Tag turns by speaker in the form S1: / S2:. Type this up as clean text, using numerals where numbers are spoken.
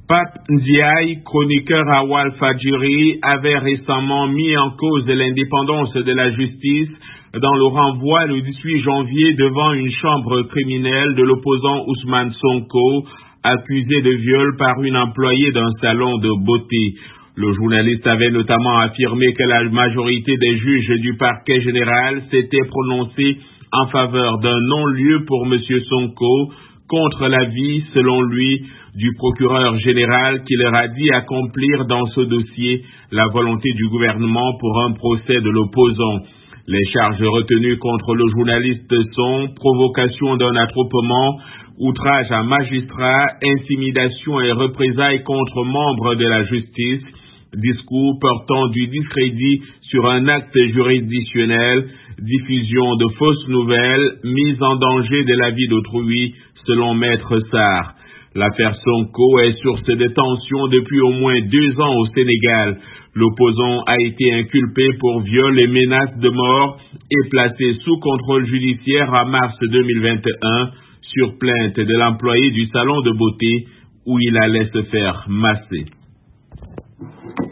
S1: Pape Ndiaye, chroniqueur à Walfadjri, avait récemment mis en cause l'indépendance de la justice dans le renvoi le 18 janvier devant une chambre criminelle de l'opposant Ousmane Sonko, accusé de viol par une employée d'un salon de beauté. Le journaliste avait notamment affirmé que la majorité des juges du parquet général s'était prononcée en faveur d'un non-lieu pour M. Sonko, contre l'avis, selon lui, du procureur général qui leur a dit accomplir dans ce dossier la volonté du gouvernement pour un procès de l'opposant. Les charges retenues contre le journaliste sont provocation d'un attroupement, outrage à magistrat, intimidation et représailles contre membres de la justice, discours portant du discrédit sur un acte juridictionnel, diffusion de fausses nouvelles, mise en danger de la vie d'autrui, selon Maître Sarr. L'affaire Sonko est source de tension depuis au moins 2 ans au Sénégal. L'opposant a été inculpé pour viol et menace de mort et placé sous contrôle judiciaire en mars 2021 sur plainte de l'employé du salon de beauté où il allait se faire masser.